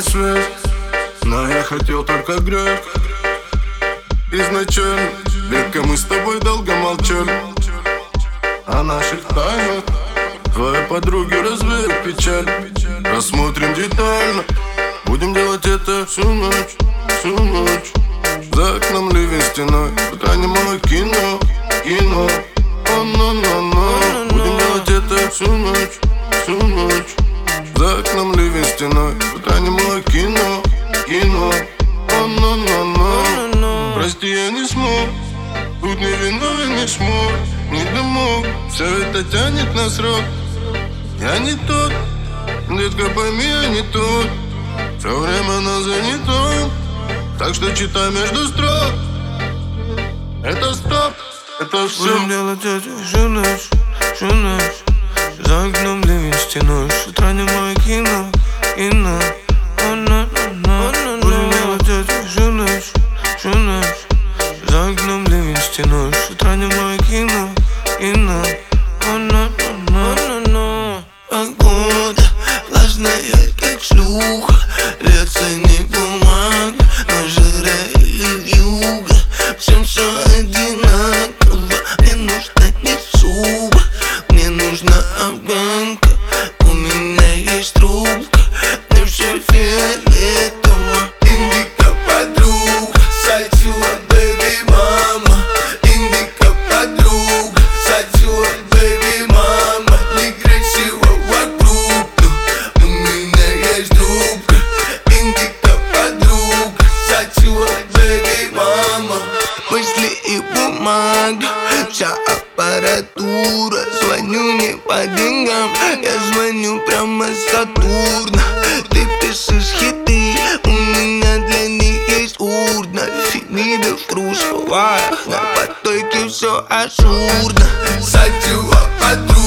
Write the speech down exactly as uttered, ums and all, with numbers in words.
свет, но я хотел только грех. Изначально, века мы с тобой долго молчали о наших тайнах. Твои подруги развеют печаль. Рассмотрим детально. Будем делать это всю ночь, всю ночь. За окном ливень стеной, пока немало кино, кино. О-но-но-но. Будем делать это всю ночь, всю ночь. За окном ливень стеной, пока немало кино, кино. О-но-но-но. Прости, я не смог, тут не виновен, не смог, не домог. Все это тянет на срок. Я не тот, детка, пойми, я не тот. Все время на занятом, так что читай между строк. Это стоп, это все. Будем делать это всю ночь, всю ночь. За окном ливень стеной, с утра немое кино, кино. Будем делать это всю ночь, всю ночь. За окном ливень стеной, с утра немое кино, кино. Погода влажная, как шлюха. Льется не бумага, но жира и вьюга. Всем все одинаково. Мне нужна не шуба, мне нужна афганка. У меня есть трубка, мне все фиолетово. Индика подруга, сатила бэби мама. Индика подруга, сатила бэби мама. Некрасиво вокруг, но у меня есть трубка. Индика подруга, сатила бэби мама. Мысли и бумага, вся аппаратура. Звоню не по деньгам, я звоню прямо с Сатурна. Ты пишешь хиты, у меня для них есть урна. Фемида в трусовых, на потоке все ажурно. Сатила подруга.